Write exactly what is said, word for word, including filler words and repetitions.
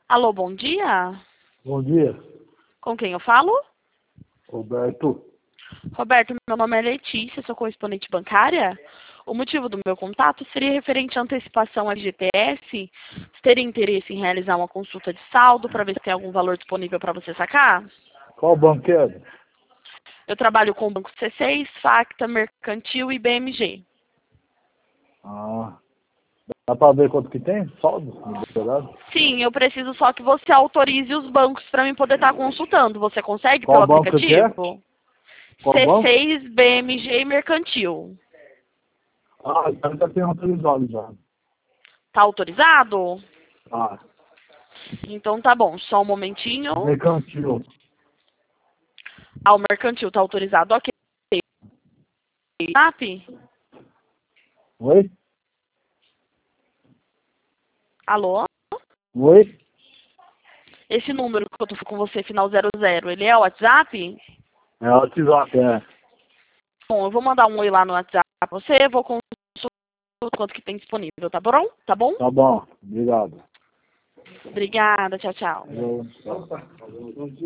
Alô, bom dia. Bom dia, Com quem eu falo? Roberto. Roberto, meu nome é Letícia, sou correspondente bancária. O motivo do meu contato seria referente à antecipação F G T S. Você teria interesse em realizar uma consulta de saldo para ver se tem algum valor disponível para você sacar? Qual banco é? Eu trabalho com o Banco C seis, Facta, Mercantil e B M G. Ah, dá pra ver quanto que tem? Saldo? Liberado? Sim, eu preciso só que você autorize os bancos para mim poder estar consultando. Você consegue Qual pelo banco que é? aplicativo? Qual C banco? seis, B M G e Mercantil. Ah, já tá sendo autorizado já. Tá autorizado? Ah, Então tá bom, só um momentinho. mercantil. Ah, o Mercantil tá autorizado, ok. WhatsApp? Oi? Alô? Oi? Esse número que eu tô com você, final zero zero, ele é o WhatsApp? É o WhatsApp, é. Bom, eu vou mandar um oi lá no WhatsApp pra você, vou consultar quanto que tem disponível, tá bom? Tá bom? Tá bom, obrigado. Obrigada, tchau, tchau. Falou.